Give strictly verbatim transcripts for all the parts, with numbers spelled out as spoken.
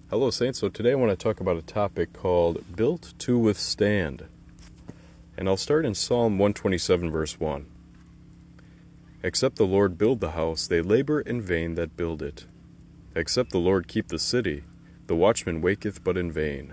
Hello, Saints. So today I want to talk about a topic called Built to Withstand. And I'll start in Psalm one twenty-seven, verse one. Except the Lord build the house, they labor in vain that build it. Except the Lord keep the city, the watchman waketh but in vain.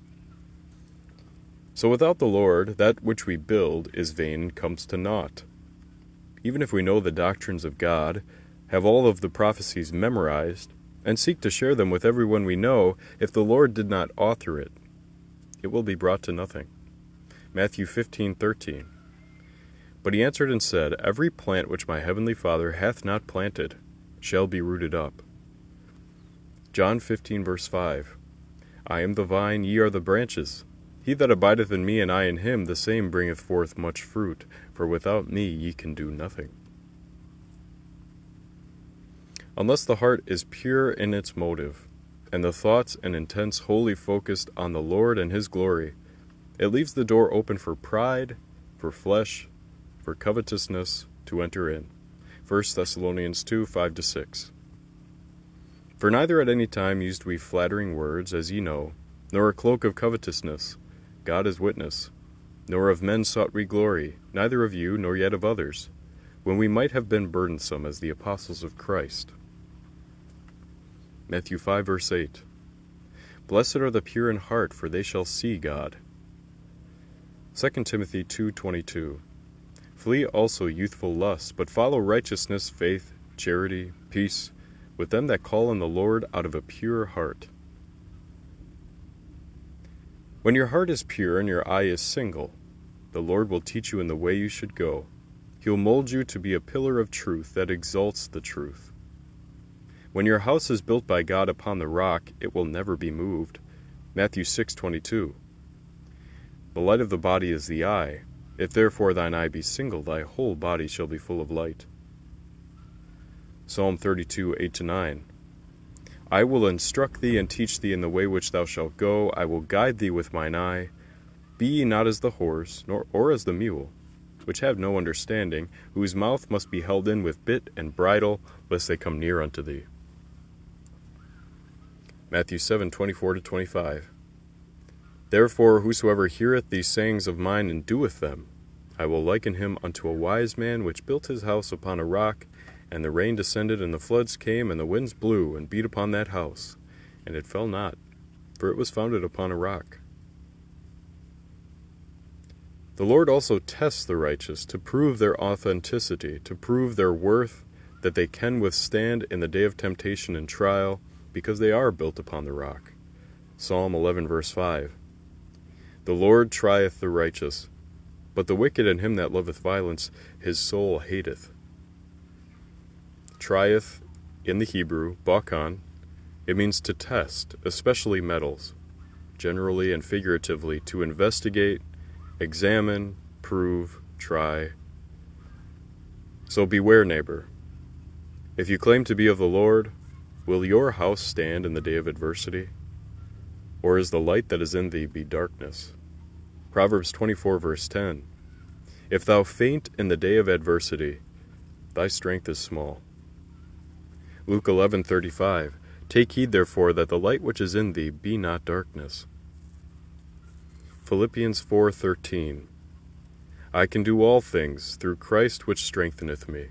So without the Lord, that which we build is vain and comes to naught. Even if we know the doctrines of God, have all of the prophecies memorized, and seek to share them with everyone we know, if the Lord did not author it, it will be brought to nothing. Matthew fifteen thirteen. But he answered and said, Every plant which my heavenly Father hath not planted shall be rooted up. John fifteen verse five. I am the vine, ye are the branches. He that abideth in me, and I in him, the same bringeth forth much fruit, for without me ye can do nothing. Unless the heart is pure in its motive, and the thoughts and intents wholly focused on the Lord and His glory, it leaves the door open for pride, for flesh, for covetousness to enter in. First Thessalonians two, five to six. For neither at any time used we flattering words, as ye know, nor a cloak of covetousness, God is witness, nor of men sought we glory, neither of you, nor yet of others, when we might have been burdensome as the apostles of Christ. Matthew five, verse eight. Blessed are the pure in heart, for they shall see God. Second Timothy two twenty-two. Flee also youthful lusts, but follow righteousness, faith, charity, peace, with them that call on the Lord out of a pure heart. When your heart is pure and your eye is single, the Lord will teach you in the way you should go. He will mold you to be a pillar of truth that exalts the truth. When your house is built by God upon the rock, it will never be moved. Matthew six twenty-two. The light of the body is the eye. If therefore thine eye be single, thy whole body shall be full of light. Psalm thirty-two, eight to nine. I will instruct thee and teach thee in the way which thou shalt go. I will guide thee with mine eye. Be ye not as the horse, nor or as the mule, which have no understanding, whose mouth must be held in with bit and bridle, lest they come near unto thee. Matthew seven, twenty-four to twenty-five. Therefore whosoever heareth these sayings of mine and doeth them, I will liken him unto a wise man which built his house upon a rock, and the rain descended, and the floods came, and the winds blew, and beat upon that house, and it fell not, for it was founded upon a rock. The Lord also tests the righteous to prove their authenticity, to prove their worth, that they can withstand in the day of temptation and trial, because they are built upon the rock. Psalm eleven, verse five. The Lord trieth the righteous, but the wicked and him that loveth violence his soul hateth. Trieth, in the Hebrew, bakon, it means to test, especially metals, generally and figuratively, to investigate, examine, prove, try. So beware, neighbor. If you claim to be of the Lord, will your house stand in the day of adversity? Or is the light that is in thee be darkness? Proverbs twenty-four, verse ten. If thou faint in the day of adversity, thy strength is small. Luke eleven, thirty-five. Take heed therefore that the light which is in thee be not darkness. Philippians four, thirteen. I can do all things through Christ which strengtheneth me.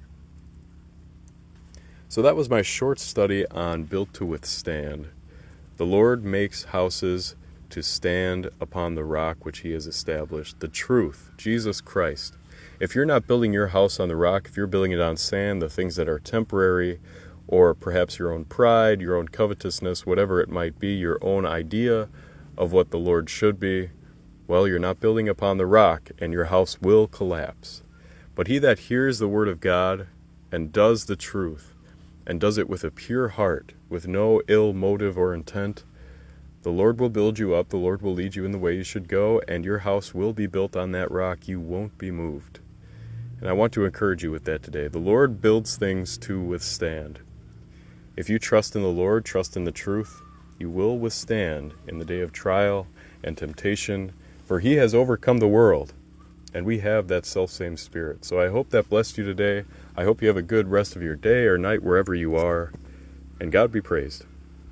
So that was my short study on Built to Withstand. The Lord makes houses to stand upon the rock which He has established, the truth, Jesus Christ. If you're not building your house on the rock, if you're building it on sand, the things that are temporary, or perhaps your own pride, your own covetousness, whatever it might be, your own idea of what the Lord should be, well, you're not building upon the rock, and your house will collapse. But he that hears the word of God and does the truth, and does it with a pure heart, with no ill motive or intent, the Lord will build you up, the Lord will lead you in the way you should go, and your house will be built on that rock. You won't be moved. And I want to encourage you with that today. The Lord builds things to withstand. If you trust in the Lord, trust in the truth, you will withstand in the day of trial and temptation, for He has overcome the world, and we have that selfsame Spirit. So I hope that blessed you today. I hope you have a good rest of your day or night wherever you are, and God be praised.